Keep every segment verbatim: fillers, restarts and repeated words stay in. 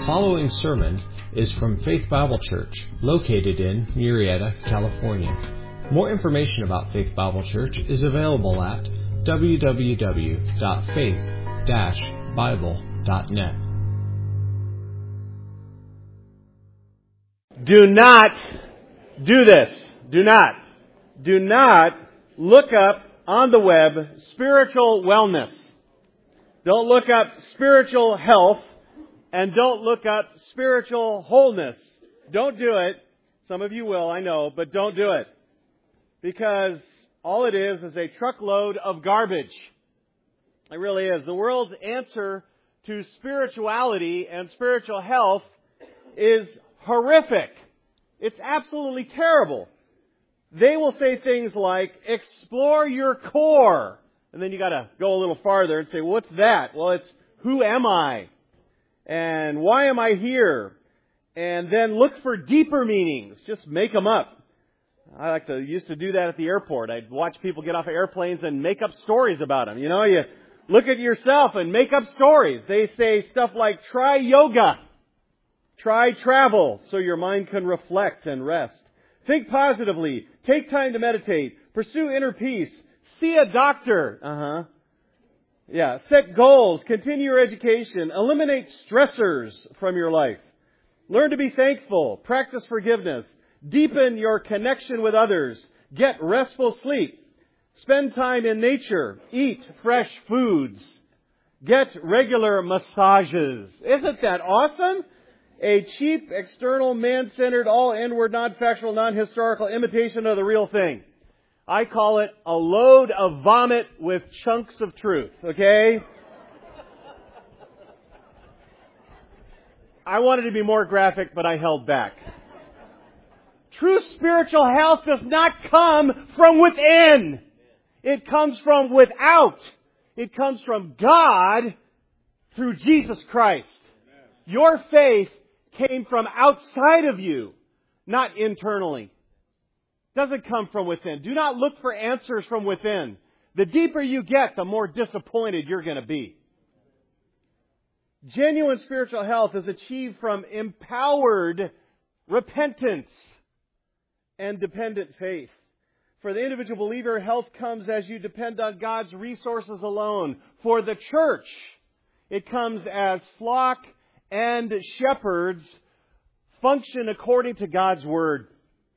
following sermon is from Faith Bible Church, located in Murrieta, California. More information about Faith Bible Church is available at w w w dot faith dash bible dot net. Do not do this. Do not. Do not look up on the web spiritual wellness. Don't look up spiritual health, and don't look up spiritual wholeness. Don't do it. Some of you will, I know, but don't do it. Because all it is is a truckload of garbage. It really is. The world's answer to spirituality and spiritual health is horrific. It's absolutely terrible. They will say things like, explore your core. And then you got to go a little farther and say, what's that? Well, it's who am I? And why am I here? And then look for deeper meanings. Just make them up. I like to used to do that at the airport. I'd watch people get off of airplanes and make up stories about them. You know, you look at yourself and make up stories. They say stuff like, try yoga. Try travel so your mind can reflect and rest. Think positively. Take time to meditate. Pursue inner peace. See a doctor. Uh-huh. Yeah. Set goals. Continue your education. Eliminate stressors from your life. Learn to be thankful. Practice forgiveness. Deepen your connection with others. Get restful sleep. Spend time in nature. Eat fresh foods. Get regular massages. Isn't that awesome? A cheap, external, man-centered, all-inward, non-factual, non-historical imitation of the real thing. I call it a load of vomit with chunks of truth, okay? I wanted to be more graphic, but I held back. True spiritual health does not come from within. It comes from without. It comes from God through Jesus Christ. Your faith came from outside of you, not internally. Doesn't come from within. Do not look for answers from within. The deeper you get, the more disappointed you're going to be. Genuine spiritual health is achieved from empowered repentance and dependent faith. For the individual believer, health comes as you depend on God's resources alone. For the church, it comes as flock and shepherds function according to God's Word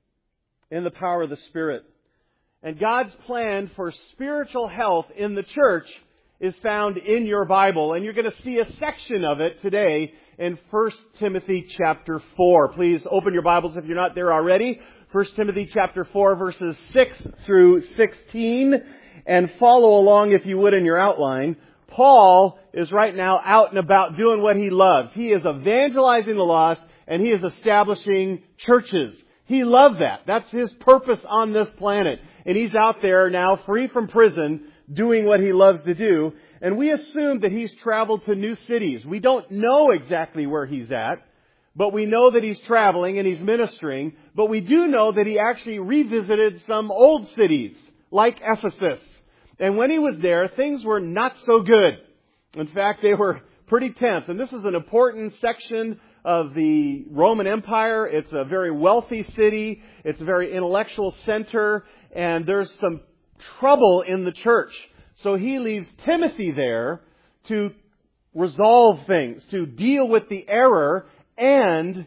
in the power of the Spirit. And God's plan for spiritual health in the church is found in your Bible. And you're going to see a section of it today in First Timothy chapter four. Please open your Bibles if you're not there already. First Timothy chapter four, verses six through sixteen. And follow along, if you would, in your outline. Paul is right now out and about doing what he loves. He is evangelizing the lost, and he is establishing churches. He loved that. That's his purpose on this planet. And he's out there now, free from prison, doing what he loves to do. And we assume that he's traveled to new cities. We don't know exactly where he's at, but we know that he's traveling and he's ministering. But we do know that he actually revisited some old cities, like Ephesus. And when he was there, things were not so good. In fact, they were pretty tense. And this is an important section of the Roman Empire. It's a very wealthy city. It's a very intellectual center. And there's some trouble in the church. So he leaves Timothy there to resolve things, to deal with the error and,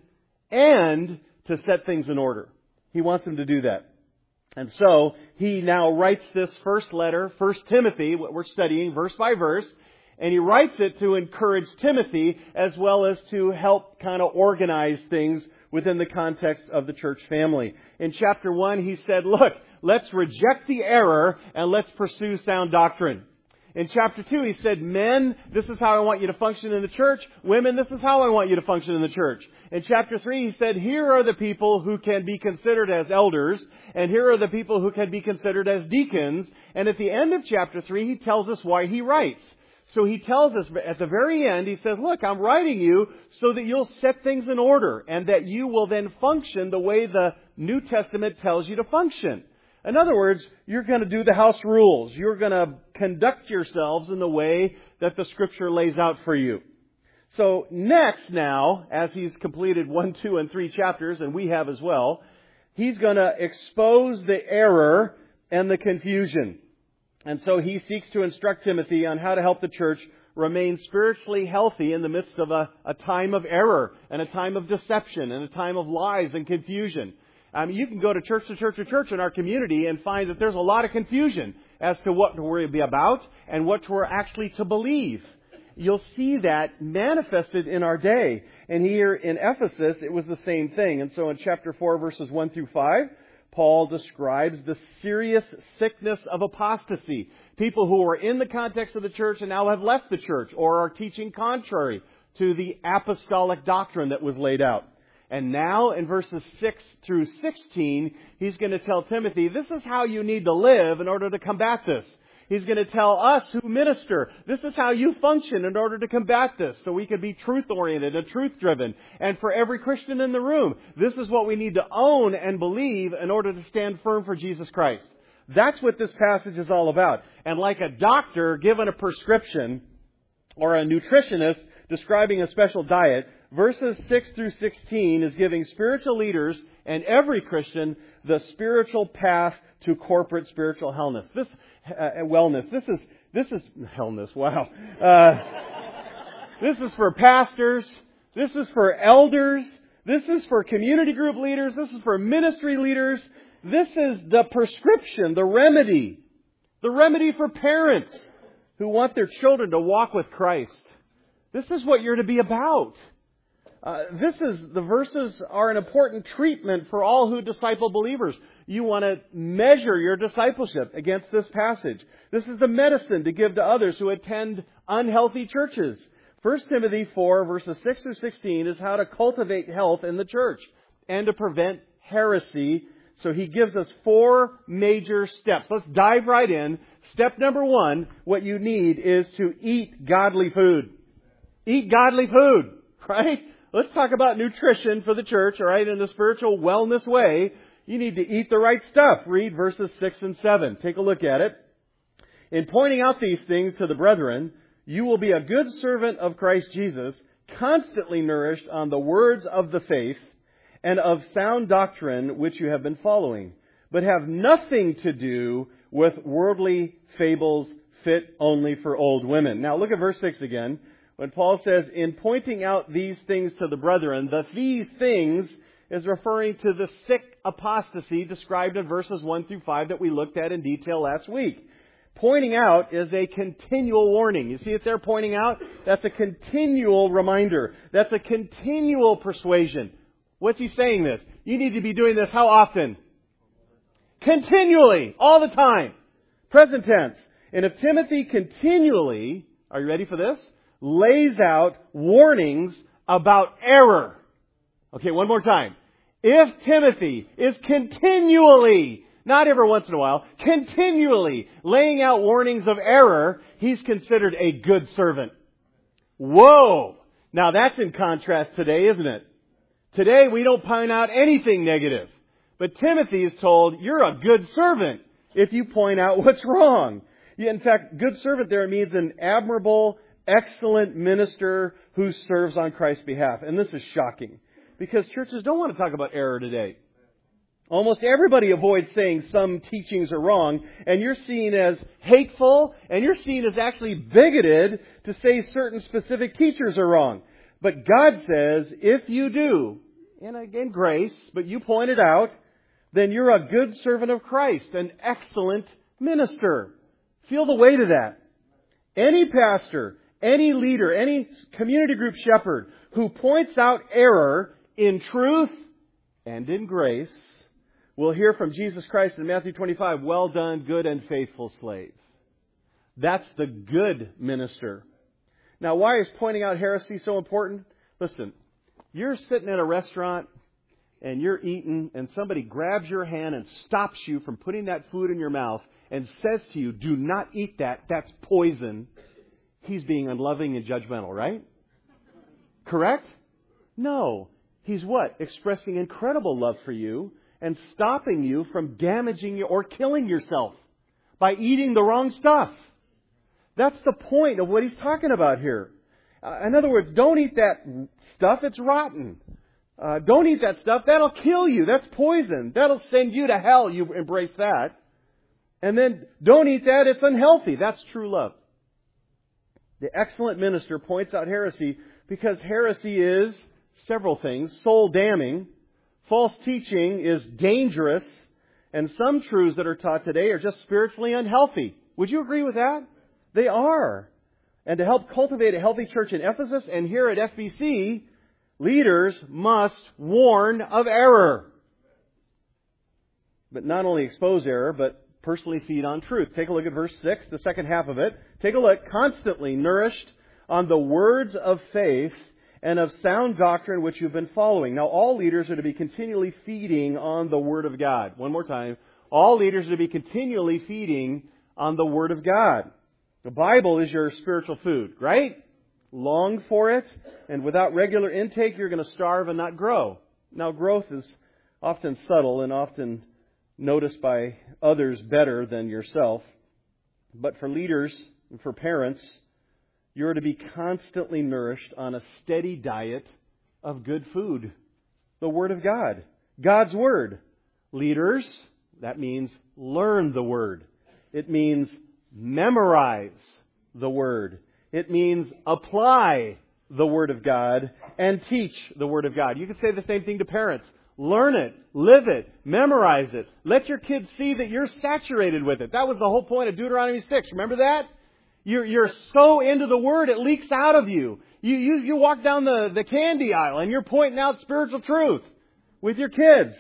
and to set things in order. He wants him to do that. And so he now writes this first letter, First Timothy, what we're studying verse by verse, and he writes it to encourage Timothy as well as to help kind of organize things within the context of the church family. In chapter one, he said, look, let's reject the error and let's pursue sound doctrine. In chapter two, he said, men, this is how I want you to function in the church. Women, this is how I want you to function in the church. In chapter three, he said, here are the people who can be considered as elders, and here are the people who can be considered as deacons. And at the end of chapter three, he tells us why he writes. So he tells us at the very end, he says, look, I'm writing you so that you'll set things in order and that you will then function the way the New Testament tells you to function. In other words, you're going to do the house rules. You're going to conduct yourselves in the way that the Scripture lays out for you. So next now, as he's completed one, two, and three chapters, and we have as well, he's going to expose the error and the confusion. And so he seeks to instruct Timothy on how to help the church remain spiritually healthy in the midst of a, a time of error and a time of deception and a time of lies and confusion. I mean, you can go to church to church to church in our community and find that there's a lot of confusion as to what we're to be about and what we're actually to believe. You'll see that manifested in our day. And here in Ephesus, it was the same thing. And so in chapter four, verses one through five, Paul describes the serious sickness of apostasy. People who are in the context of the church and now have left the church or are teaching contrary to the apostolic doctrine that was laid out. And now in verses six through sixteen, he's going to tell Timothy, this is how you need to live in order to combat this. He's going to tell us who minister, this is how you function in order to combat this, so we can be truth-oriented and truth-driven. And for every Christian in the room, this is what we need to own and believe in order to stand firm for Jesus Christ. That's what this passage is all about. And like a doctor given a prescription or a nutritionist describing a special diet, verses six through sixteen is giving spiritual leaders and every Christian the spiritual path to corporate spiritual wellness. This uh, wellness. This is this is wellness. Wow. Uh, this is for pastors. This is for elders. This is for community group leaders. This is for ministry leaders. This is the prescription, the remedy, the remedy for parents who want their children to walk with Christ. This is what you're to be about. Uh, this is, the verses are an important treatment for all who disciple believers. You want to measure your discipleship against this passage. This is the medicine to give to others who attend unhealthy churches. First Timothy four, verses six through sixteen is how to cultivate health in the church and to prevent heresy. So he gives us four major steps. Let's dive right in. Step number one, what you need is to eat godly food. Eat godly food, right? Let's talk about nutrition for the church, all right, in a spiritual wellness way. You need to eat the right stuff. Read verses six and seven. Take a look at it. In pointing out these things to the brethren, you will be a good servant of Christ Jesus, constantly nourished on the words of the faith and of sound doctrine which you have been following, but have nothing to do with worldly fables fit only for old women. Now look at verse six again. When Paul says, in pointing out these things to the brethren, the these things is referring to the sick apostasy described in verses one through five that we looked at in detail last week. Pointing out is a continual warning. You see it there, pointing out? That's a continual reminder. That's a continual persuasion. What's he saying this? You need to be doing this how often? Continually. All the time. Present tense. And if Timothy continually, are you ready for this? Lays out warnings about error. Okay, one more time. If Timothy is continually, not every once in a while, continually laying out warnings of error, he's considered a good servant. Whoa! Now that's in contrast today, isn't it? Today we don't point out anything negative. But Timothy is told, you're a good servant if you point out what's wrong. In fact, good servant there means an admirable, excellent minister who serves on Christ's behalf. And this is shocking because churches don't want to talk about error today. Almost everybody avoids saying some teachings are wrong, and you're seen as hateful, and you're seen as actually bigoted to say certain specific teachers are wrong. But God says, if you do, and again grace, but you point it out, then you're a good servant of Christ, an excellent minister. Feel the weight of that. Any pastor, any leader, any community group shepherd who points out error in truth and in grace will hear from Jesus Christ in Matthew twenty-five, well done, good and faithful slave. That's the good minister. Now, why is pointing out heresy so important? Listen, you're sitting at a restaurant and you're eating and somebody grabs your hand and stops you from putting that food in your mouth and says to you, do not eat that, that's poison. He's being unloving and judgmental, right? Correct? No. He's what? Expressing incredible love for you and stopping you from damaging you or killing yourself by eating the wrong stuff. That's the point of what he's talking about here. Uh, in other words, don't eat that stuff. It's rotten. Uh, don't eat that stuff. That'll kill you. That's poison. That'll send you to hell. You embrace that. And then don't eat that. It's unhealthy. That's true love. The excellent minister points out heresy because heresy is several things. Soul damning. False teaching is dangerous. And some truths that are taught today are just spiritually unhealthy. Would you agree with that? They are. And to help cultivate a healthy church in Ephesus and here at F B C, leaders must warn of error. But not only expose error, but personally feed on truth. Take a look at verse six, the second half of it. Take a look. Constantly nourished on the words of faith and of sound doctrine which you've been following. Now, all leaders are to be continually feeding on the Word of God. One more time. All leaders are to be continually feeding on the Word of God. The Bible is your spiritual food, right? Long for it, and without regular intake, you're going to starve and not grow. Now, growth is often subtle and often noticed by others better than yourself. But for leaders and for parents, you're to be constantly nourished on a steady diet of good food. The Word of God. God's Word. Leaders, that means learn the Word. It means memorize the Word. It means apply the Word of God and teach the Word of God. You could say the same thing to parents. Learn it, live it, memorize it. Let your kids see that you're saturated with it. That was the whole point of Deuteronomy six. Remember that? You're, you're so into the Word, it leaks out of you. You, you, you walk down the, the candy aisle and you're pointing out spiritual truth with your kids.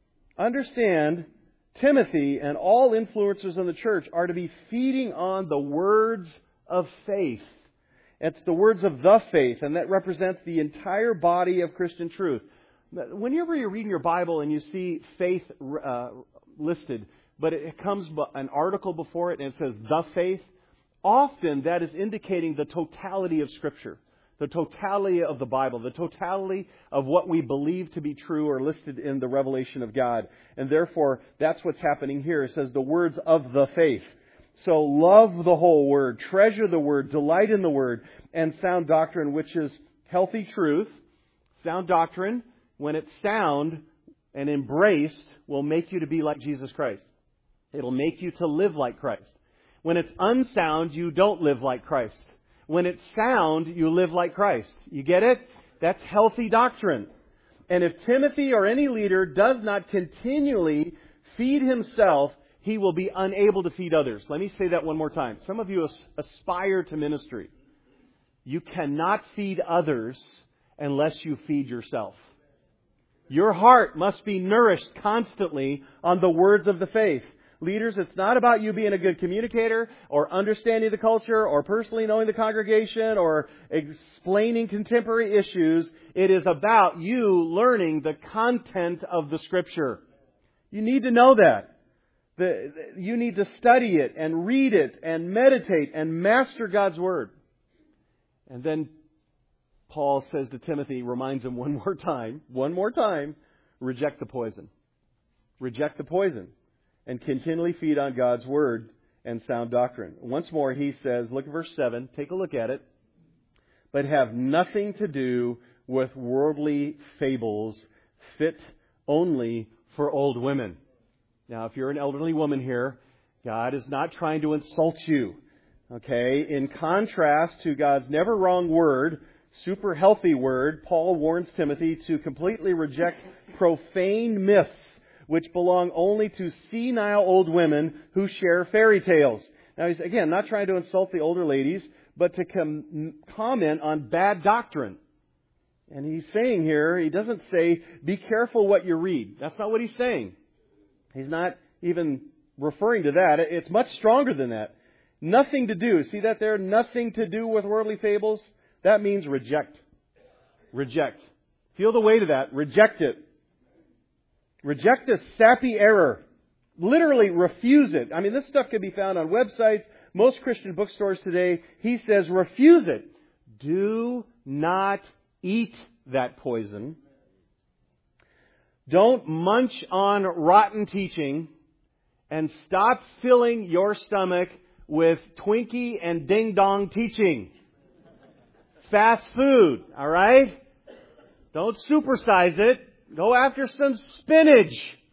Understand, Timothy and all influencers in the church are to be feeding on the words of faith. It's the words of the faith, and that represents the entire body of Christian truth. Whenever you're reading your Bible and you see faith uh, listed, but it comes an article before it and it says the faith, often that is indicating the totality of Scripture, the totality of the Bible, the totality of what we believe to be true or listed in the revelation of God. And therefore, that's what's happening here. It says the words of the faith. So love the whole Word, treasure the Word, delight in the Word, and sound doctrine, which is healthy truth. Sound doctrine, when it's sound and embraced, will make you to be like Jesus Christ. It'll make you to live like Christ. When it's unsound, you don't live like Christ. When it's sound, you live like Christ. You get it? That's healthy doctrine. And if Timothy or any leader does not continually feed himself, he will be unable to feed others. Let me say that one more time. Some of you aspire to ministry. You cannot feed others unless you feed yourself. Your heart must be nourished constantly on the words of the faith. Leaders, it's not about you being a good communicator or understanding the culture or personally knowing the congregation or explaining contemporary issues. It is about you learning the content of the Scripture. You need to know that. The, you need to study it and read it and meditate and master God's Word. And then Paul says to Timothy, reminds him one more time, one more time, reject the poison. Reject the poison. And continually feed on God's Word and sound doctrine. Once more, he says, look at verse seven, take a look at it. But have nothing to do with worldly fables fit only for old women. Now, if you're an elderly woman here, God is not trying to insult you. Okay? In contrast to God's never wrong Word, super healthy Word, Paul warns Timothy to completely reject profane myths which belong only to senile old women who share fairy tales. Now, he's, again, not trying to insult the older ladies, but to com- comment on bad doctrine. And he's saying here, he doesn't say, be careful what you read. That's not what he's saying. He's not even referring to that. It's much stronger than that. Nothing to do. See that there? Nothing to do with worldly fables. That means reject. Reject. Feel the weight of that. Reject it. Reject this sappy error. Literally refuse it. I mean, this stuff can be found on websites, most Christian bookstores today. He says, refuse it. Do not eat that poison. Don't munch on rotten teaching, and stop filling your stomach with Twinkie and ding-dong teaching. fast food, all right? Don't supersize it. Go after some spinach.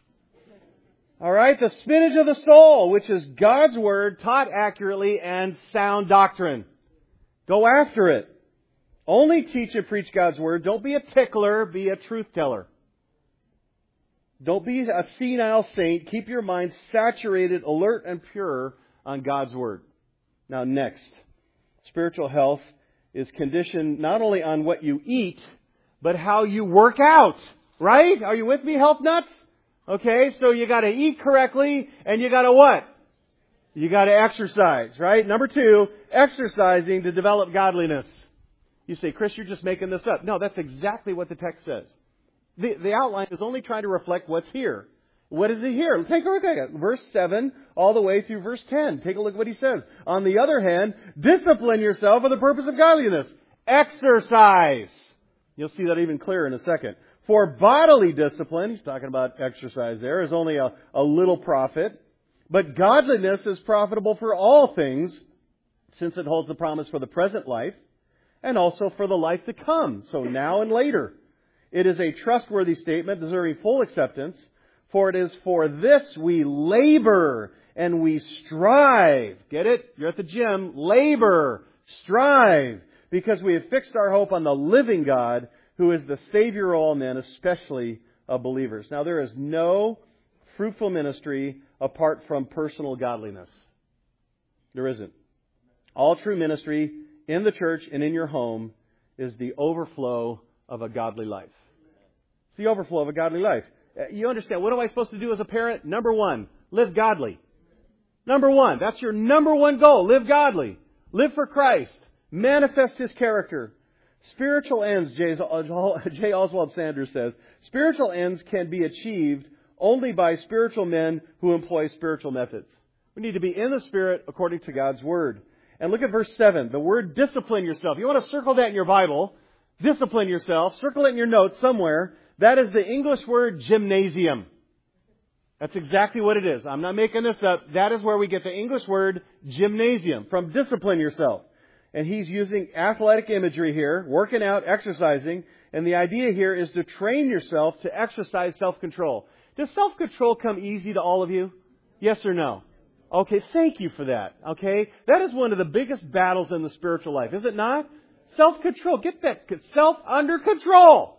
All right? The spinach of the soul, which is God's Word taught accurately and sound doctrine. Go after it. Only teach and preach God's Word. Don't be a tickler. Be a truth teller. Don't be a senile saint. Keep your mind saturated, alert, and pure on God's Word. Now, next. Spiritual health is conditioned not only on what you eat, but how you work out. Right? Are you with me, health nuts? Okay, so you got to eat correctly, and you got to what? You got to exercise, right? Number two, exercising to develop godliness. You say, Chris, you're just making this up. No, that's exactly what the text says. The, the outline is only trying to reflect what's here. What is it here? Take a look at it. Verse seven all the way through verse ten. Take a look at what he says. On the other hand, discipline yourself for the purpose of godliness. Exercise. You'll see that even clearer in a second. For bodily discipline, he's talking about exercise there, is only a, a little profit. But godliness is profitable for all things, since it holds the promise for the present life and also for the life to come. So now and later. It is a trustworthy statement deserving full acceptance. For it is for this we labor and we strive. Get it? You're at the gym. Labor. Strive. Because we have fixed our hope on the living God, who is the Savior of all men, especially of believers. Now, there is no fruitful ministry apart from personal godliness. There isn't. All true ministry in the church and in your home is the overflow of a godly life. It's the overflow of a godly life. You understand, what am I supposed to do as a parent? Number one, live godly. Number one, that's your number one goal. Live godly. Live for Christ. Manifest His character. Spiritual ends, J. Oswald Sanders says, spiritual ends can be achieved only by spiritual men who employ spiritual methods. We need to be in the Spirit according to God's Word. And look at verse seven. The word discipline yourself. You want to circle that in your Bible. Discipline yourself. Circle it in your notes somewhere. That is the English word gymnasium. That's exactly what it is. I'm not making this up. That is where we get the English word gymnasium, from discipline yourself. And he's using athletic imagery here, working out, exercising. And the idea here is to train yourself to exercise self-control. Does self-control come easy to all of you? Yes or no? Okay, thank you for that. Okay? That is one of the biggest battles in the spiritual life, is it not? Self-control. Get that self under control.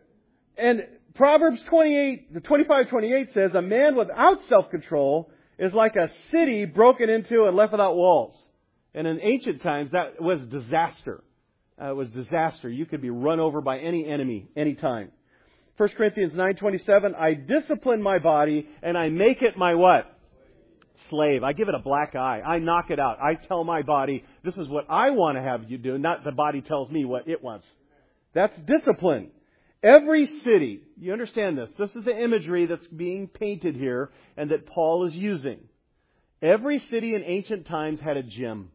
And Proverbs twenty-eight, the twenty-five twenty-eight says, a man without self-control is like a city broken into and left without walls. And in ancient times, that was disaster. Uh, it was disaster. You could be run over by any enemy, anytime. First Corinthians nine twenty-seven, I discipline my body and I make it my what? Slave. I give it a black eye. I knock it out. I tell my body, this is what I want to have you do, not the body tells me what it wants. That's discipline. Every city, you understand this, this is the imagery that's being painted here and that Paul is using. Every city in ancient times had a gym.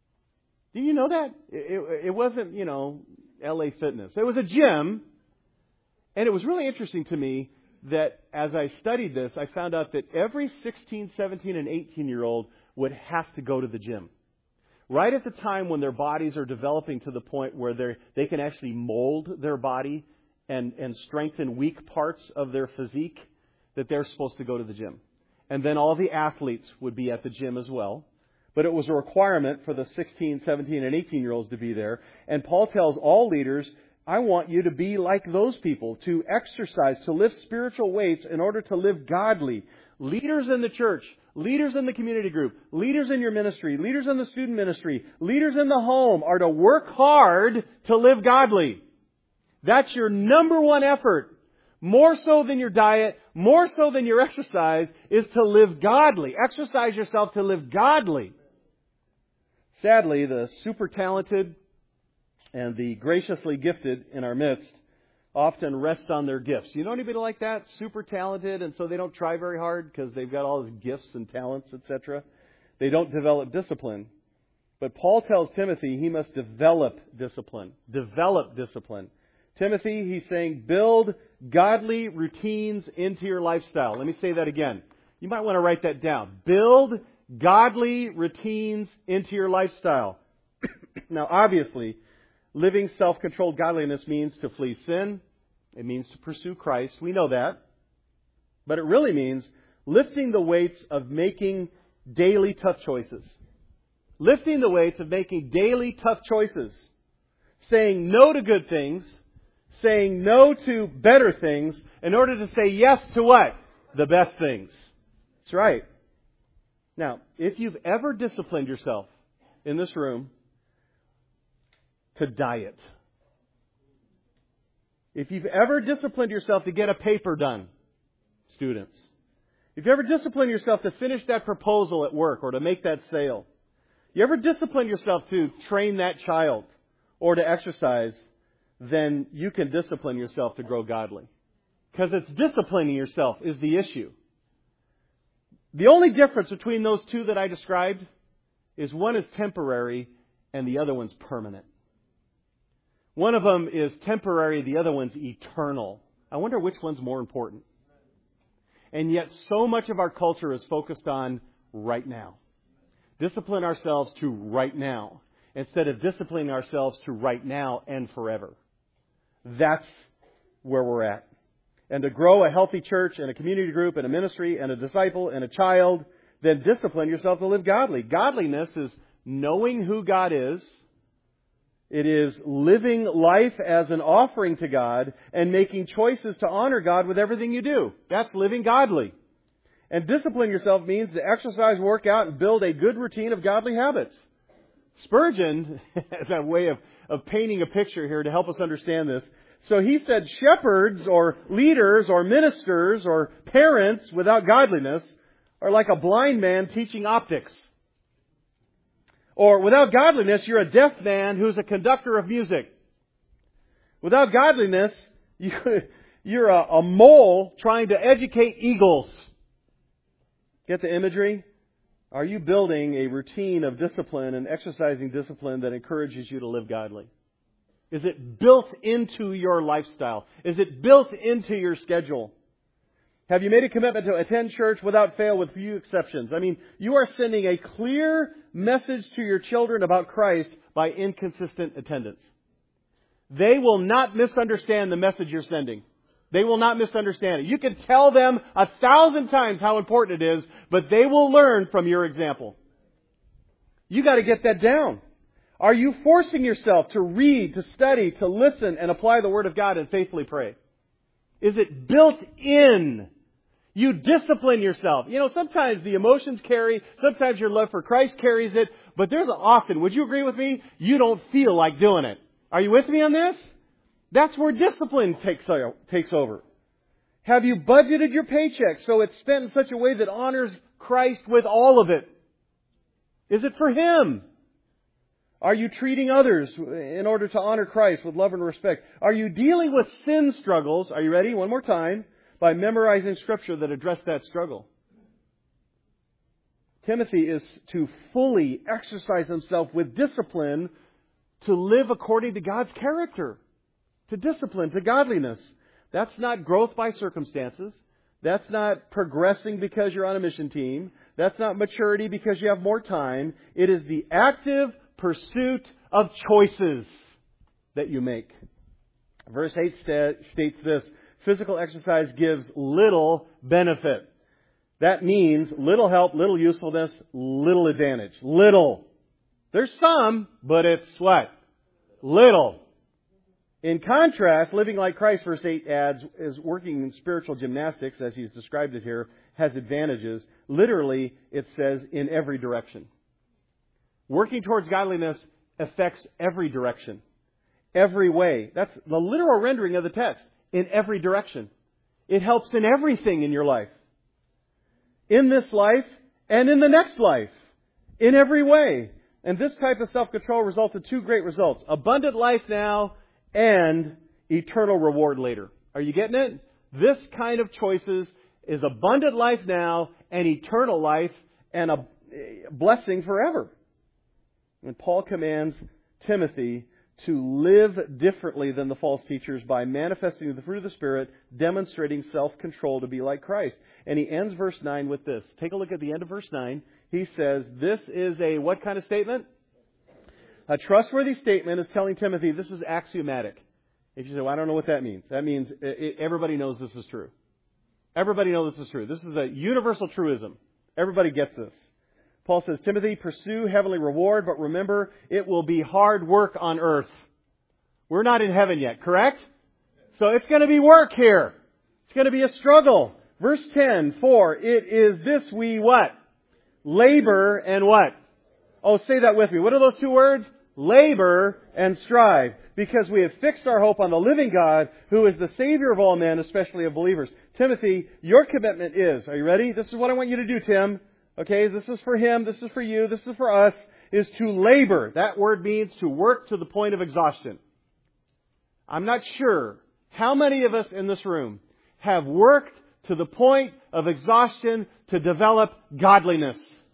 Did you know that? It, it wasn't, you know, L A Fitness. It was a gym. And it was really interesting to me that as I studied this, I found out that every sixteen, seventeen, and eighteen-year-old would have to go to the gym. Right at the time when their bodies are developing to the point where they they can actually mold their body and, and strengthen weak parts of their physique, that they're supposed to go to the gym. And then all the athletes would be at the gym as well. But it was a requirement for the sixteen, seventeen, and eighteen-year-olds to be there. And Paul tells all leaders, I want you to be like those people, to exercise, to lift spiritual weights in order to live godly. Leaders in the church, leaders in the community group, leaders in your ministry, leaders in the student ministry, leaders in the home are to work hard to live godly. That's your number one effort. More so than your diet, more so than your exercise, is to live godly. Exercise yourself to live godly. Sadly, the super talented and the graciously gifted in our midst often rest on their gifts. You know anybody like that? Super talented, and so they don't try very hard because they've got all these gifts and talents, et cetera. They don't develop discipline. But Paul tells Timothy he must develop discipline. Develop discipline. Timothy, he's saying, build godly routines into your lifestyle. Let me say that again. You might want to write that down. Build godly routines into your lifestyle. Now, obviously, Living self-controlled godliness means to flee sin. It means to pursue Christ. We know that. But it really means lifting the weights of making daily tough choices. Lifting the weights of making daily tough choices. Saying no to good things. Saying no to better things in order to say yes to what? The best things. That's right. Now, if you've ever disciplined yourself in this room to diet, if you've ever disciplined yourself to get a paper done, students, if you ever disciplined yourself to finish that proposal at work or to make that sale, you ever disciplined yourself to train that child or to exercise, then you can discipline yourself to grow godly. Because it's disciplining yourself is the issue. The only difference between those two that I described is one is temporary and the other one's permanent. One of them is temporary, the other one's eternal. I wonder which one's more important. And yet so much of our culture is focused on right now. Discipline ourselves to right now instead of disciplining ourselves to right now and forever. That's where we're at. And to grow a healthy church and a community group and a ministry and a disciple and a child, then discipline yourself to live godly. Godliness is knowing who God is. It is living life as an offering to God and making choices to honor God with everything you do. That's living godly. And discipline yourself means to exercise, work out, and build a good routine of godly habits. Spurgeon has a way of, of painting a picture here to help us understand this. So he said shepherds or leaders or ministers or parents without godliness are like a blind man teaching optics. Or without godliness, you're a deaf man who's a conductor of music. Without godliness, you, you're a, a mole trying to educate eagles. Get the imagery? Are you building a routine of discipline and exercising discipline that encourages you to live godly? Is it built into your lifestyle? Is it built into your schedule? Have you made a commitment to attend church without fail with few exceptions? I mean, you are sending a clear message to your children about Christ by inconsistent attendance. They will not misunderstand the message you're sending. They will not misunderstand it. You can tell them a thousand times how important it is, but they will learn from your example. You got to get that down. Are you forcing yourself to read, to study, to listen, and apply the Word of God and faithfully pray? Is it built in? You discipline yourself. You know, sometimes the emotions carry, sometimes your love for Christ carries it, but there's often, would you agree with me, you don't feel like doing it. Are you with me on this? That's where discipline takes, takes over. Have you budgeted your paycheck so it's spent in such a way that honors Christ with all of it? Is it for Him? Are you treating others in order to honor Christ with love and respect? Are you dealing with sin struggles? Are you ready? One more time. By memorizing Scripture that address that struggle. Timothy is to fully exercise himself with discipline to live according to God's character. To discipline, to godliness. That's not growth by circumstances. That's not progressing because you're on a mission team. That's not maturity because you have more time. It is the active pursuit of choices that you make. Verse eight states this: physical exercise gives little benefit. That means little help, little usefulness, little advantage. Little. There's some, but it's what? Little. In contrast, living like Christ, verse eight adds, is working in spiritual gymnastics, as he's described it here, has advantages. Literally, it says in every direction. Working towards godliness affects every direction, every way. That's the literal rendering of the text. In every direction. It helps in everything in your life. In this life and in the next life. In every way. And this type of self-control results in two great results. Abundant life now and eternal reward later. Are you getting it? This kind of choices is abundant life now and eternal life and a blessing forever. And Paul commands Timothy to live differently than the false teachers by manifesting the fruit of the Spirit, demonstrating self-control to be like Christ. And he ends verse nine with this. Take a look at the end of verse nine. He says, this is a what kind of statement? A trustworthy statement is telling Timothy this is axiomatic. If you say, well, I don't know what that means. That means it, everybody knows this is true. Everybody knows this is true. This is a universal truism. Everybody gets this. Paul says, Timothy, pursue heavenly reward, but remember, it will be hard work on earth. We're not in heaven yet, correct? So it's going to be work here. It's going to be a struggle. Verse ten, for it is this we what? Labor and what? Oh, say that with me. What are those two words? Labor and strive. Because we have fixed our hope on the living God, who is the Savior of all men, especially of believers. Timothy, your commitment is, are you ready? This is what I want you to do, Tim. Okay, this is for him, this is for you, this is for us, is to labor. That word means to work to the point of exhaustion. I'm not sure how many of us in this room have worked to the point of exhaustion to develop godliness.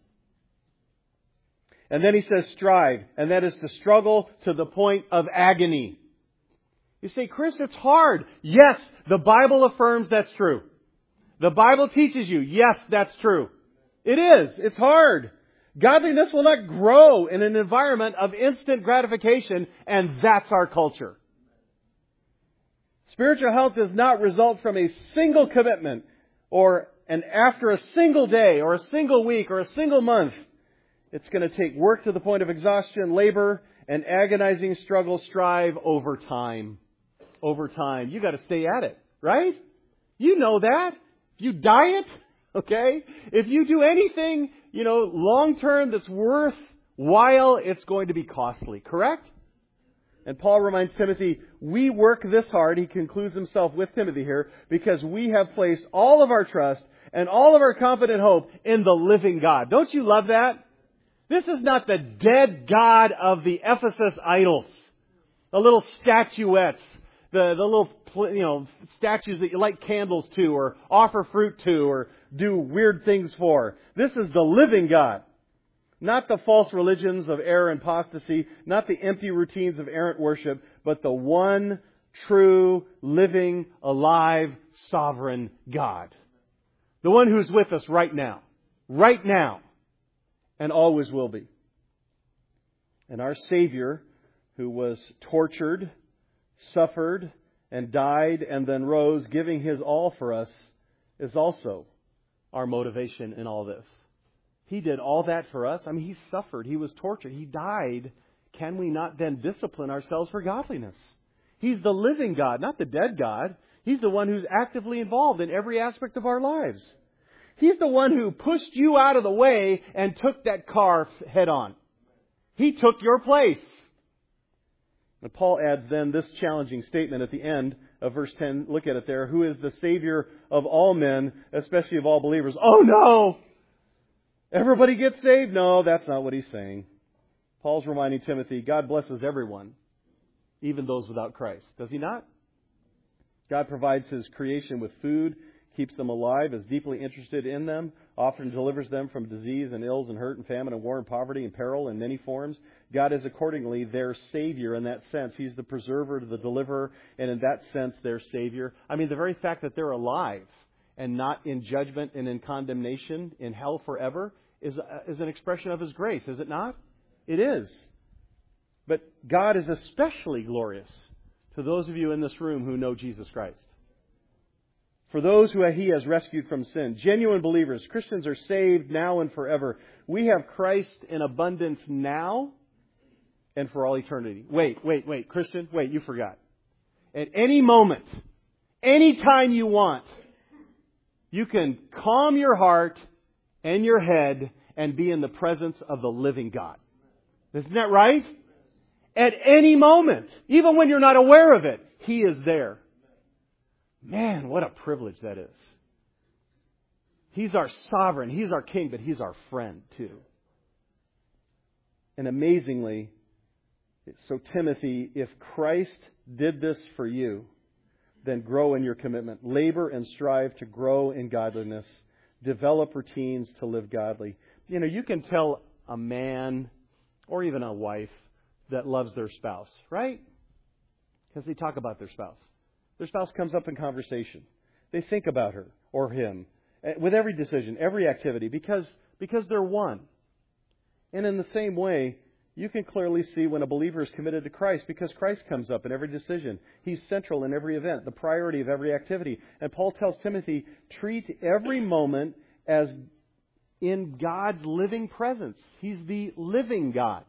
And then he says strive, and that is to struggle to the point of agony. You say, Chris, it's hard. Yes, the Bible affirms that's true. The Bible teaches you, yes, that's true. It is. It's hard. Godliness will not grow in an environment of instant gratification, and that's our culture. Spiritual health does not result from a single commitment or and after a single day or a single week or a single month. It's going to take work to the point of exhaustion, labor, and agonizing struggle, strive over time. Over time. You got to stay at it, right? You know that. If you diet, okay? If you do anything, you know, long term that's worthwhile, it's going to be costly, correct? And Paul reminds Timothy, we work this hard, he concludes himself with Timothy here, because we have placed all of our trust and all of our confident hope in the living God. Don't you love that? This is not the dead God of the Ephesus idols. The little statuettes, the, the little, you know, statues that you light candles to or offer fruit to or do weird things for. This is the living God. Not the false religions of error and apostasy, not the empty routines of errant worship, but the one true, living, alive, sovereign God. The one who's with us right now. Right now. And always will be. And our Savior, who was tortured, suffered, and died, and then rose, giving His all for us, is also our motivation in all this. He did all that for us. I mean, He suffered. He was tortured. He died. Can we not then discipline ourselves for godliness? He's the living God, not the dead God. He's the one who's actively involved in every aspect of our lives. He's the one who pushed you out of the way and took that car head on. He took your place. And Paul adds then this challenging statement at the end of verse ten. Look at it there. Who is the Savior of all men, especially of all believers? Oh no! Everybody gets saved? No, that's not what he's saying. Paul's reminding Timothy, God blesses everyone, even those without Christ. Does He not? God provides His creation with food, keeps them alive, is deeply interested in them, often delivers them from disease and ills and hurt and famine and war and poverty and peril in many forms. God is accordingly their Savior in that sense. He's the preserver, the deliverer, and in that sense, their Savior. I mean, the very fact that they're alive and not in judgment and in condemnation in hell forever is, is an expression of His grace, is it not? It is. But God is especially glorious to those of you in this room who know Jesus Christ. For those who He has rescued from sin, genuine believers, Christians are saved now and forever. We have Christ in abundance now and for all eternity. Wait, wait, wait, Christian, wait, you forgot. At any moment, any time you want, you can calm your heart and your head and be in the presence of the living God. Isn't that right? At any moment, even when you're not aware of it, He is there. Man, what a privilege that is. He's our sovereign, He's our king, but He's our friend too. And amazingly, so Timothy, if Christ did this for you, then grow in your commitment. Labor and strive to grow in godliness. Develop routines to live godly. You know, you can tell a man or even a wife that loves their spouse, right? Because they talk about their spouse. Their spouse comes up in conversation. They think about her or him with every decision, every activity, because, because they're one. And in the same way, You can clearly see when a believer is committed to Christ because Christ comes up in every decision. He's central in every event, the priority of every activity. And Paul tells Timothy, treat every moment as in God's living presence. He's the living God.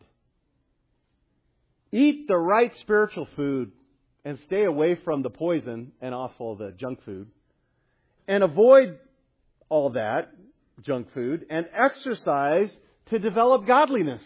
Eat the right spiritual food and stay away from the poison and also the junk food. And avoid all that junk food and exercise to develop godliness.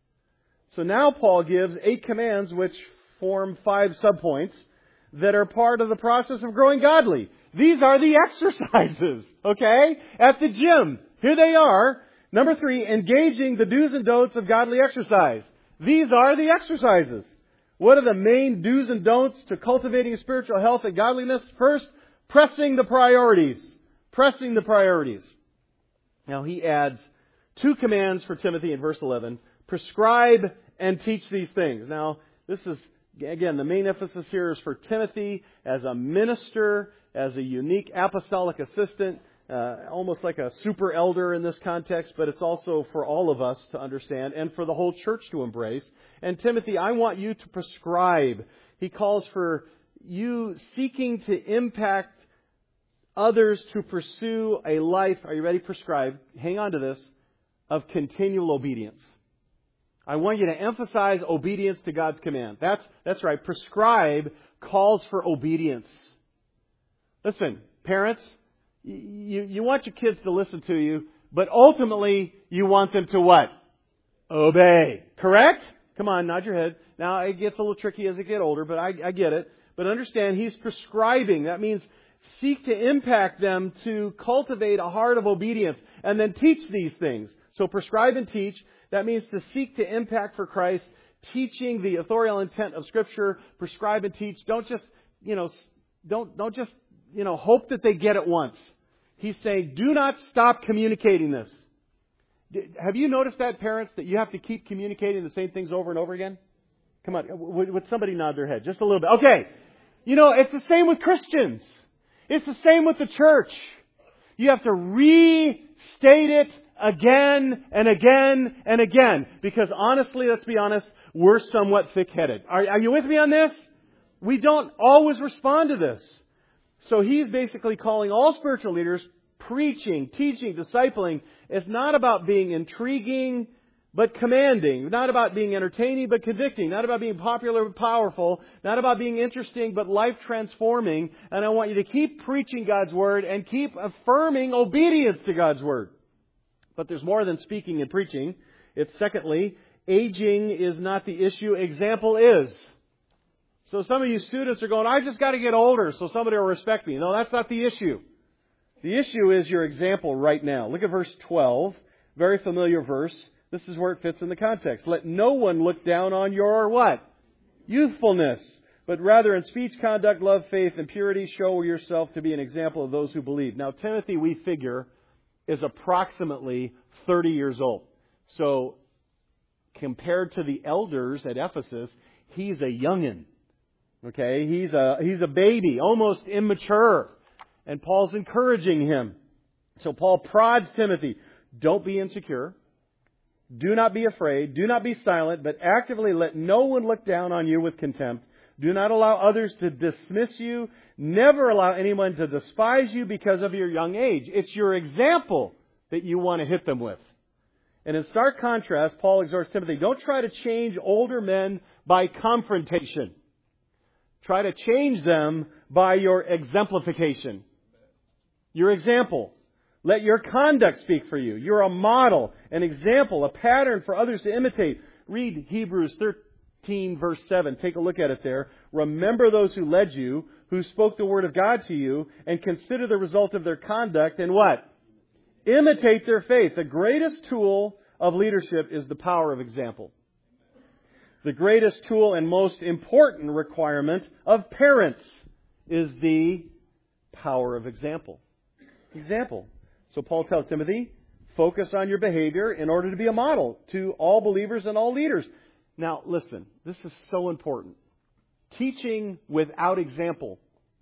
So now Paul gives eight commands which form five subpoints that are part of the process of growing godly. These are the exercises, okay? At the gym. Here they are. Number three, engaging the do's and don'ts of godly exercise. These are the exercises. What are the main do's and don'ts to cultivating spiritual health and godliness? First, pressing the priorities. Pressing the priorities. Now he adds two commands for Timothy in verse eleven. Prescribe and teach these things. Now, this is, again, the main emphasis here is for Timothy as a minister, as a unique apostolic assistant, uh, almost like a super elder in this context, but it's also for all of us to understand and for the whole church to embrace. And Timothy, I want you to prescribe. He calls for you seeking to impact others to pursue a life, are you ready? Prescribe. Hang on to this, of continual obedience. I want you to emphasize obedience to God's command. That's, that's right. Prescribe calls for obedience. Listen, parents, you, you want your kids to listen to you, but ultimately you want them to what? Obey. Correct? Come on, nod your head. Now, it gets a little tricky as they get older, but I, I get it. But understand, he's prescribing. That means seek to impact them to cultivate a heart of obedience and then teach these things. So prescribe and teach. That means to seek to impact for Christ, teaching the authorial intent of Scripture, prescribe and teach. Don't just, you know, don't, don't just, you know, hope that they get it once. He's saying, do not stop communicating this. Have you noticed that, parents, that you have to keep communicating the same things over and over again? Come on, would somebody nod their head? Just a little bit. Okay. You know, it's the same with Christians. It's the same with the church. You have to restate it again and again and again. Because honestly, let's be honest, we're somewhat thick-headed. Are, are you with me on this? We don't always respond to this. So he's basically calling all spiritual leaders, preaching, teaching, discipling. It's not about being intriguing but commanding. Not about being entertaining but convicting. Not about being popular but powerful. Not about being interesting but life-transforming. And I want you to keep preaching God's Word and keep affirming obedience to God's Word. But there's more than speaking and preaching. It's secondly, aging is not the issue. Example is. So some of you students are going, I just got to get older so somebody will respect me. No, that's not the issue. The issue is your example right now. Look at verse twelve. Very familiar verse. This is where it fits in the context. Let no one look down on your what? Youthfulness. But rather in speech, conduct, love, faith, and purity, show yourself to be an example of those who believe. Now, Timothy, we figure, is approximately thirty years old. So, compared to the elders at Ephesus, he's a youngin'. Okay? He's a, he's a baby, almost immature. And Paul's encouraging him. So Paul prods Timothy. Don't be insecure. Do not be afraid. Do not be silent, but actively let no one look down on you with contempt. Do not allow others to dismiss you. Never allow anyone to despise you because of your young age. It's your example that you want to hit them with. And in stark contrast, Paul exhorts Timothy, don't try to change older men by confrontation. Try to change them by your exemplification. Your example. Let your conduct speak for you. You're a model, an example, a pattern for others to imitate. Read Hebrews thirteen, verse seven. Take a look at it there. Remember those who led you, who spoke the word of God to you, and consider the result of their conduct, and what? Imitate their faith. The greatest tool of leadership is the power of example. The greatest tool and most important requirement of parents is the power of example. Example. So Paul tells Timothy, focus on your behavior in order to be a model to all believers and all leaders. Now, listen, this is so important. Teaching without example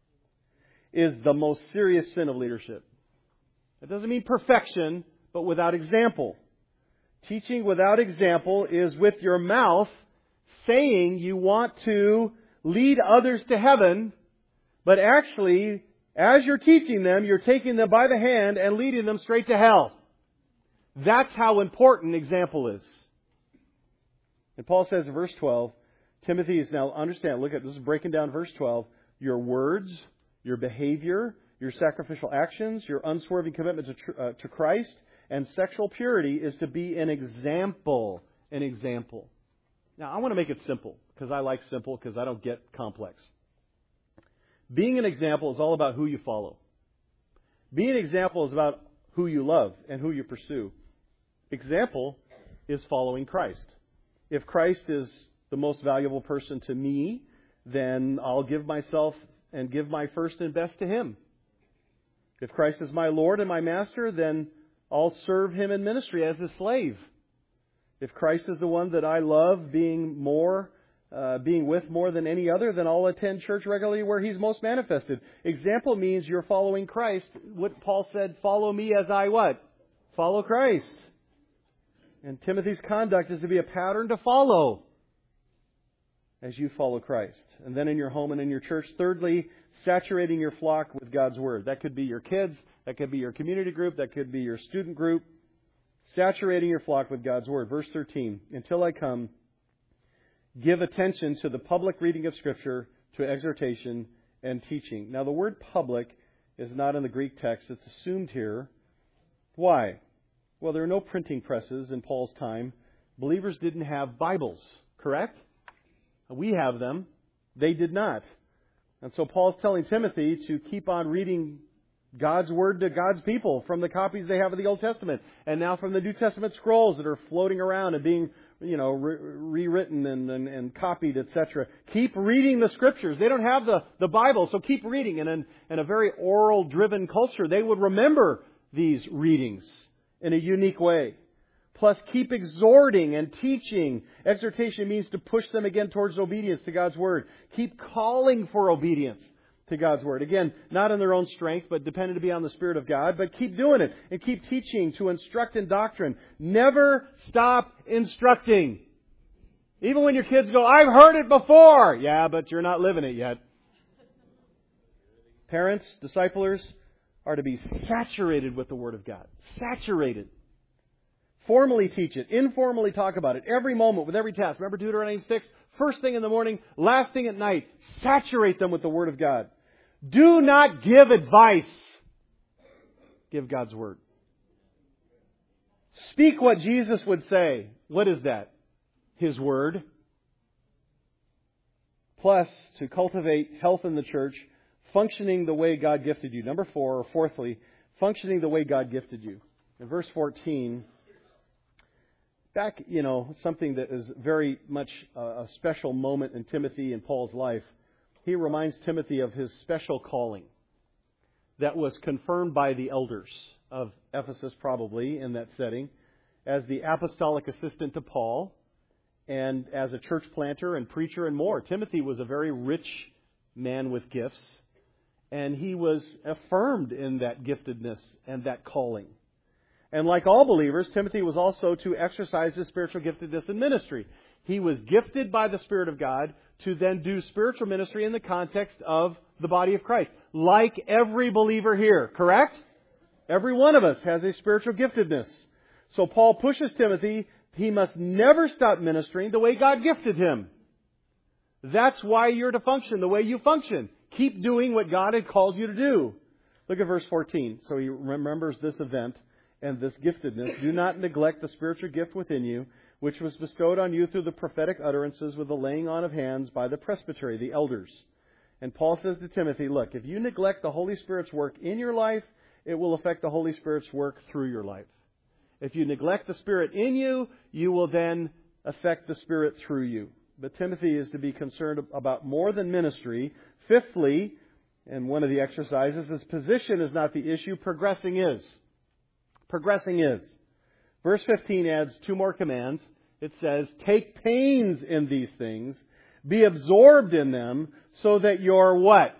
is the most serious sin of leadership. It doesn't mean perfection, but without example. Teaching without example is with your mouth saying you want to lead others to heaven, but actually, as you're teaching them, you're taking them by the hand and leading them straight to hell. That's how important example is. And Paul says in verse twelve, Timothy is now, understand, look at this is breaking down verse twelve, your words, your behavior, your sacrificial actions, your unswerving commitment to, tr- uh, to Christ, and sexual purity is to be an example. An example. Now, I want to make it simple, because I like simple, because I don't get complex. Being an example is all about who you follow. Being an example is about who you love and who you pursue. Example is following Christ. If Christ is the most valuable person to me, then I'll give myself and give my first and best to Him. If Christ is my Lord and my Master, then I'll serve Him in ministry as His slave. If Christ is the one that I love being more, uh, being with more than any other, then I'll attend church regularly where He's most manifested. Example means you're following Christ. What Paul said, follow me as I what? Follow Christ. And Timothy's conduct is to be a pattern to follow as you follow Christ. And then in your home and in your church. Thirdly, saturating your flock with God's Word. That could be your kids. That could be your community group. That could be your student group. Saturating your flock with God's Word. Verse thirteen, until I come, give attention to the public reading of Scripture, to exhortation and teaching. Now the word public is not in the Greek text. It's assumed here. Why? Well, there are no printing presses in Paul's time. Believers didn't have Bibles, correct? We have them. They did not. And so Paul's telling Timothy to keep on reading God's Word to God's people from the copies they have of the Old Testament. And now from the New Testament scrolls that are floating around and being, you know, re- rewritten and, and, and copied, et cetera. Keep reading the Scriptures. They don't have the, the Bible, so keep reading. And in, in a very oral-driven culture, they would remember these readings in a unique way. Plus, keep exhorting and teaching. Exhortation means to push them again towards obedience to God's Word. Keep calling for obedience to God's Word. Again, not in their own strength, but dependent to be on the Spirit of God. But keep doing it. And keep teaching to instruct in doctrine. Never stop instructing. Even when your kids go, I've heard it before. Yeah, but you're not living it yet. Parents, disciplers are to be saturated with the Word of God. Saturated. Formally teach it. Informally talk about it. Every moment, with every task. Remember Deuteronomy six? First thing in the morning, last thing at night. Saturate them with the Word of God. Do not give advice. Give God's Word. Speak what Jesus would say. What is that? His Word. Plus, to cultivate health in the church, functioning the way God gifted you. Number four, or fourthly, functioning the way God gifted you. In verse fourteen, back, you know, something that is very much a special moment in Timothy and Paul's life. He reminds Timothy of his special calling that was confirmed by the elders of Ephesus, probably in that setting, as the apostolic assistant to Paul and as a church planter and preacher and more. Timothy was a very rich man with gifts, and he was affirmed in that giftedness and that calling. And like all believers, Timothy was also to exercise his spiritual giftedness in ministry. He was gifted by the Spirit of God to then do spiritual ministry in the context of the body of Christ. Like every believer here, correct? Every one of us has a spiritual giftedness. So Paul pushes Timothy, he must never stop ministering the way God gifted him. That's why you're to function the way you function. Keep doing what God had called you to do. Look at verse fourteen. So he remembers this event and this giftedness. Do not neglect the spiritual gift within you, which was bestowed on you through the prophetic utterances with the laying on of hands by the presbytery, the elders. And Paul says to Timothy, look, if you neglect the Holy Spirit's work in your life, it will affect the Holy Spirit's work through your life. If you neglect the Spirit in you, you will then affect the Spirit through you. But Timothy is to be concerned about more than ministry. Fifthly, and one of the exercises, is position is not the issue, progressing is. Progressing is. Verse fifteen adds two more commands. It says, take pains in these things, be absorbed in them, so that your what?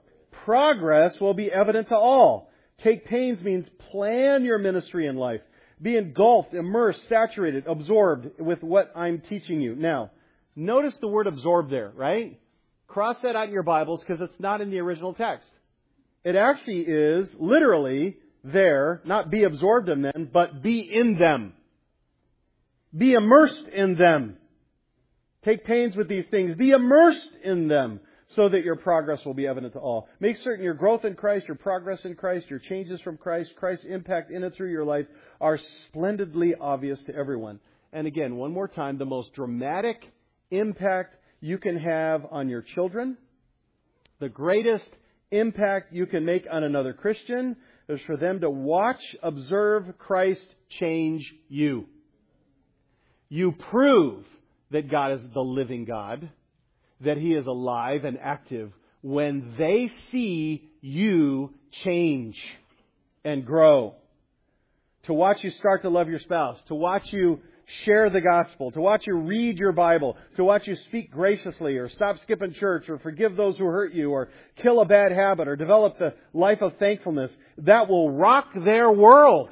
Progress will be evident to all. Take pains means plan your ministry in life. Be engulfed, immersed, saturated, absorbed with what I'm teaching you. Now, notice the word absorb there, right? Cross that out in your Bibles because it's not in the original text. It actually is literally there, not be absorbed in them, but be in them. Be immersed in them. Take pains with these things. Be immersed in them so that your progress will be evident to all. Make certain your growth in Christ, your progress in Christ, your changes from Christ, Christ's impact in and through your life are splendidly obvious to everyone. And again, one more time, the most dramatic impact you can have on your children, the greatest impact you can make on another Christian is for them to watch, observe Christ change you. You prove that God is the living God, that He is alive and active when they see you change and grow. To watch you start to love your spouse, to watch you share the gospel, to watch you read your Bible, to watch you speak graciously or stop skipping church or forgive those who hurt you or kill a bad habit or develop the life of thankfulness, that will rock their world.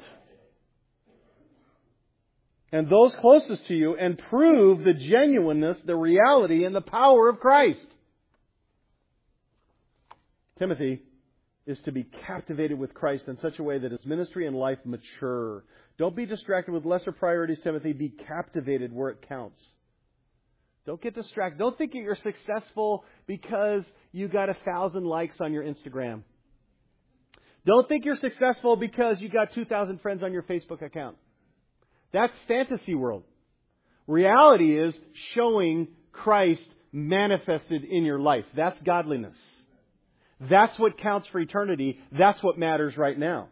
And those closest to you and prove the genuineness, the reality, and the power of Christ. Timothy is to be captivated with Christ in such a way that his ministry and life mature. Don't be distracted with lesser priorities, Timothy. Be captivated where it counts. Don't get distracted. Don't think that you're successful because you got a thousand likes on your Instagram. Don't think you're successful because you got two thousand friends on your Facebook account. That's fantasy world. Reality is showing Christ manifested in your life. That's godliness. That's what counts for eternity. That's what matters right now.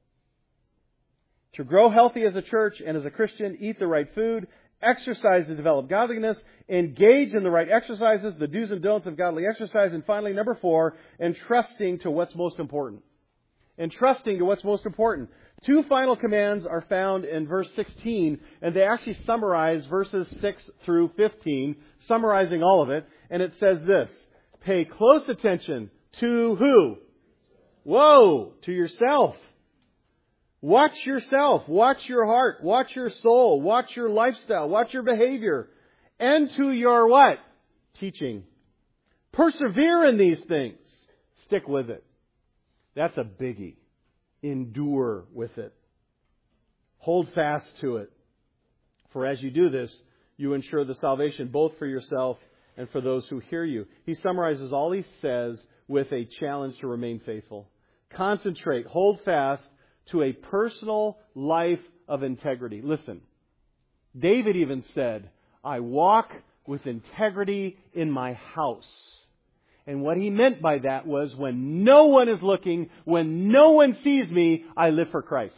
To grow healthy as a church and as a Christian, eat the right food, exercise to develop godliness, engage in the right exercises, the do's and don'ts of godly exercise, and finally, number four, entrusting to what's most important. Entrusting to what's most important. Two final commands are found in verse sixteen, and they actually summarize verses six through fifteen, summarizing all of it, and it says this: pay close attention to who? Whoa! To yourself. Watch yourself. Watch your heart. Watch your soul. Watch your lifestyle. Watch your behavior. And to your what? Teaching. Persevere in these things. Stick with it. That's a biggie. Endure with it. Hold fast to it. For as you do this, you ensure the salvation both for yourself and for those who hear you. He summarizes all he says with a challenge to remain faithful. Concentrate, hold fast to a personal life of integrity. Listen, David even said, I walk with integrity in my house. And what he meant by that was when no one is looking, when no one sees me, I live for Christ.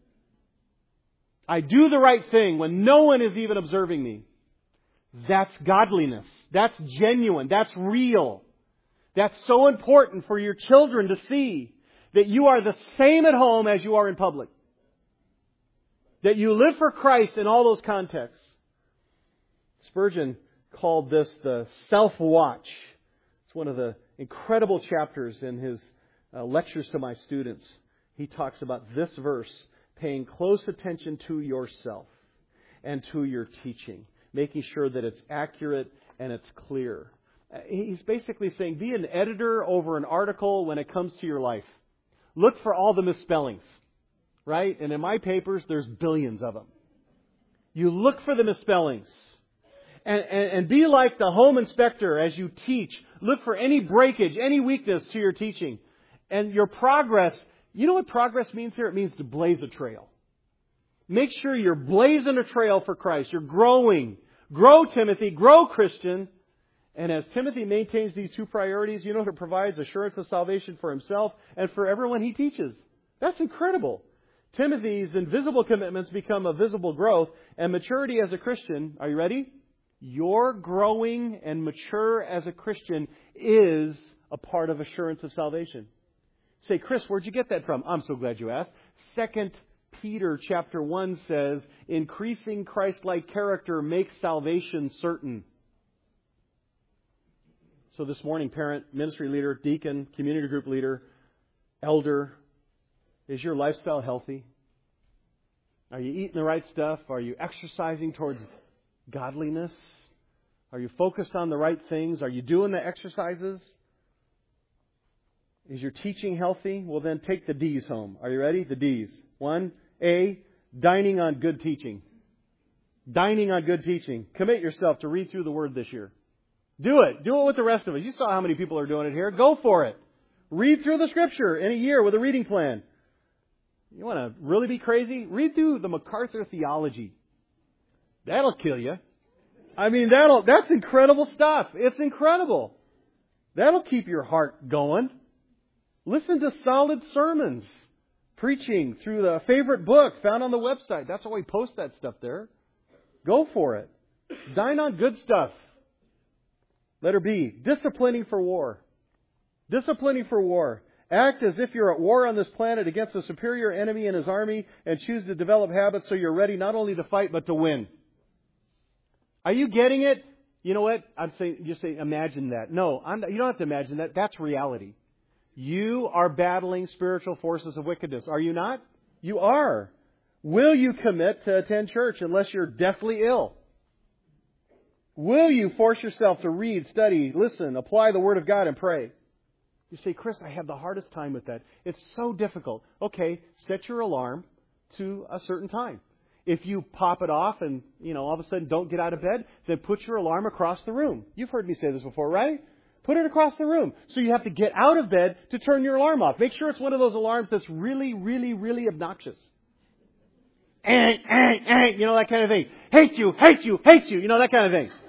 I do the right thing when no one is even observing me. That's godliness. That's genuine. That's real. That's so important for your children to see that you are the same at home as you are in public. That you live for Christ in all those contexts. Spurgeon called this the self-watch. It's one of the incredible chapters in his uh, lectures to my students. He talks about this verse, paying close attention to yourself and to your teaching, making sure that it's accurate and it's clear. He's basically saying, be an editor over an article when it comes to your life. Look for all the misspellings, right? And in my papers, there's billions of them. You look for the misspellings. And, and, and be like the home inspector as you teach. Look for any breakage, any weakness to your teaching. And your progress, you know what progress means here? It means to blaze a trail. Make sure you're blazing a trail for Christ. You're growing. Grow, Timothy. Grow, Christian. And as Timothy maintains these two priorities, you know, it provides assurance of salvation for himself and for everyone he teaches. That's incredible. Timothy's invisible commitments become a visible growth, and maturity as a Christian, are you ready? Your growing and mature as a Christian is a part of assurance of salvation. Say, Chris, where'd you get that from? I'm so glad you asked. Second Peter chapter one says, increasing Christ-like character makes salvation certain. So this morning, parent, ministry leader, deacon, community group leader, elder, is your lifestyle healthy? Are you eating the right stuff? Are you exercising towards godliness? Are you focused on the right things? Are you doing the exercises? Is your teaching healthy? Well, then take the D's home. Are you ready? The D's. One, A, dining on good teaching. Dining on good teaching. Commit yourself to read through the Word this year. Do it. Do it with the rest of us. You saw how many people are doing it here. Go for it. Read through the Scripture in a year with a reading plan. You want to really be crazy? Read through the MacArthur Theology. That'll kill you. I mean, that'll that's incredible stuff. It's incredible. That'll keep your heart going. Listen to solid sermons. Preaching through the favorite book found on the website. That's why we post that stuff there. Go for it. Dine on good stuff. Letter B, disciplining for war. Disciplining for war. Act as if you're at war on this planet against a superior enemy and his army, and choose to develop habits so you're ready not only to fight but to win. Are you getting it? You know what? I'm saying, just say, imagine that. No, I'm not, you don't have to imagine that. That's reality. You are battling spiritual forces of wickedness. Are you not? You are. Will you commit to attend church unless you're deathly ill? Will you force yourself to read, study, listen, apply the Word of God and pray? You say, Chris, I have the hardest time with that. It's so difficult. Okay, set your alarm to a certain time. If you pop it off and, you know, all of a sudden don't get out of bed, then put your alarm across the room. You've heard me say this before, right? Put it across the room. So you have to get out of bed to turn your alarm off. Make sure it's one of those alarms that's really, really, really obnoxious. Eh, eh, eh, you know, that kind of thing. Hate you, hate you, hate you. You know, that kind of thing.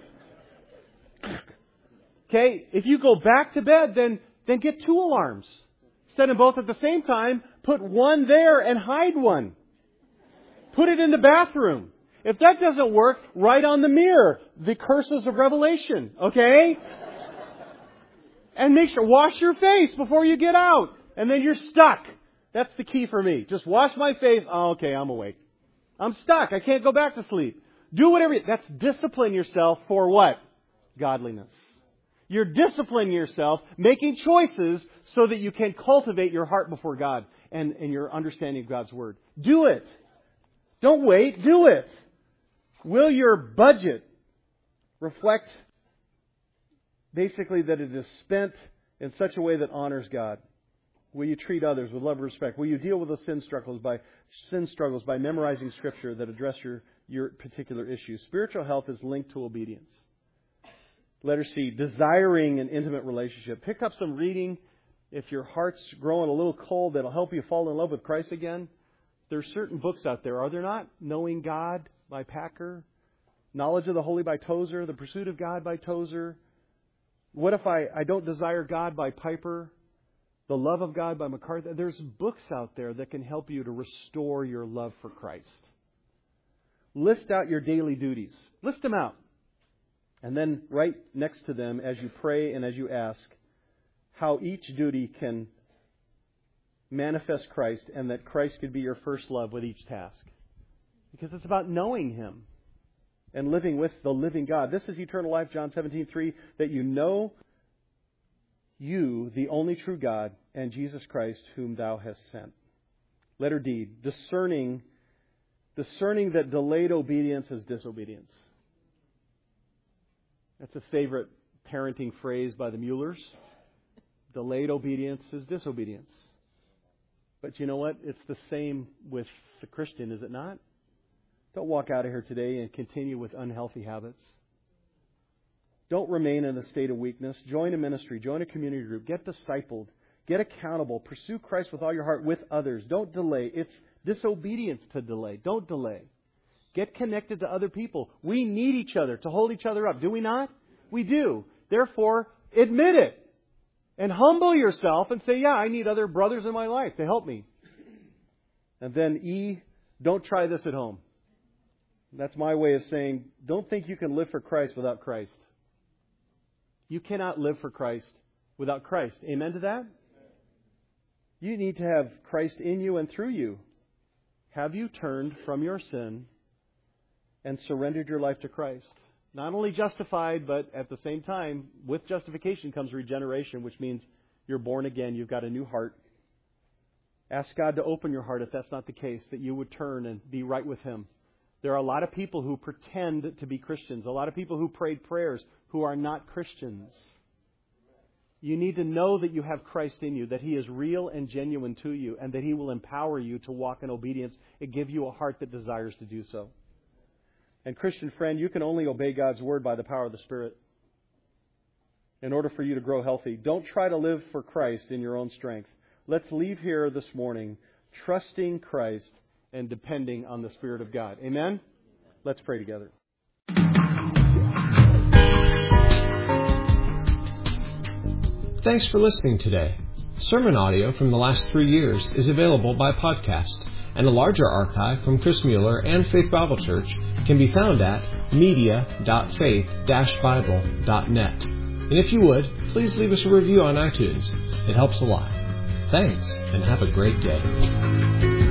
Okay, if you go back to bed, then, then get two alarms. Set them both at the same time. Put one there and hide one. Put it in the bathroom. If that doesn't work, write on the mirror the curses of Revelation. Okay? And make sure, wash your face before you get out. And then you're stuck. That's the key for me. Just wash my face. Oh, okay, I'm awake. I'm stuck. I can't go back to sleep. Do whatever you... That's discipline yourself for what? Godliness. You're disciplining yourself, making choices so that you can cultivate your heart before God and, and your understanding of God's Word. Do it. Don't wait. Do it. Will your budget reflect basically that it is spent in such a way that honors God? Will you treat others with love and respect? Will you deal with the sin struggles by sin struggles by memorizing Scripture that address your, your particular issues? Spiritual health is linked to obedience. Letter C, desiring an intimate relationship. Pick up some reading. If your heart's growing a little cold, that'll help you fall in love with Christ again. There are certain books out there, are there not? Knowing God by Packer. Knowledge of the Holy by Tozer. The Pursuit of God by Tozer. What if I, I don't desire God by Piper? The Love of God by MacArthur. There's books out there that can help you to restore your love for Christ. List out your daily duties. List them out. And then write next to them as you pray and as you ask how each duty can manifest Christ and that Christ could be your first love with each task. Because it's about knowing Him and living with the living God. This is eternal life, John seventeen three, that you know you, the only true God, and Jesus Christ, whom Thou hast sent. Letter D, discerning, discerning that delayed obedience is disobedience. That's a favorite parenting phrase by the Muellers. Delayed obedience is disobedience. But you know what? It's the same with the Christian, is it not? Don't walk out of here today and continue with unhealthy habits. Don't remain in a state of weakness. Join a ministry. Join a community group. Get discipled. Get accountable. Pursue Christ with all your heart with others. Don't delay. It's disobedience to delay. Don't delay. Get connected to other people. We need each other to hold each other up. Do we not? We do. Therefore, admit it. And humble yourself and say, yeah, I need other brothers in my life to help me. And then E, don't try this at home. That's my way of saying, don't think you can live for Christ without Christ. You cannot live for Christ without Christ. Amen to that? You need to have Christ in you and through you. Have you turned from your sin and surrendered your life to Christ? Not only justified, but at the same time, with justification comes regeneration, which means you're born again. You've got a new heart. Ask God to open your heart if that's not the case, that you would turn and be right with Him. There are a lot of people who pretend to be Christians, a lot of people who prayed prayers who are not Christians. You need to know that you have Christ in you, that He is real and genuine to you, and that He will empower you to walk in obedience and give you a heart that desires to do so. And Christian friend, you can only obey God's Word by the power of the Spirit in order for you to grow healthy. Don't try to live for Christ in your own strength. Let's leave here this morning trusting Christ and depending on the Spirit of God. Amen? Let's pray together. Thanks for listening today. Sermon audio from the last three years is available by podcast, and a larger archive from Chris Mueller and Faith Bible Church can be found at media dot faith dash bible dot net. And if you would, please leave us a review on iTunes. It helps a lot. Thanks, and have a great day.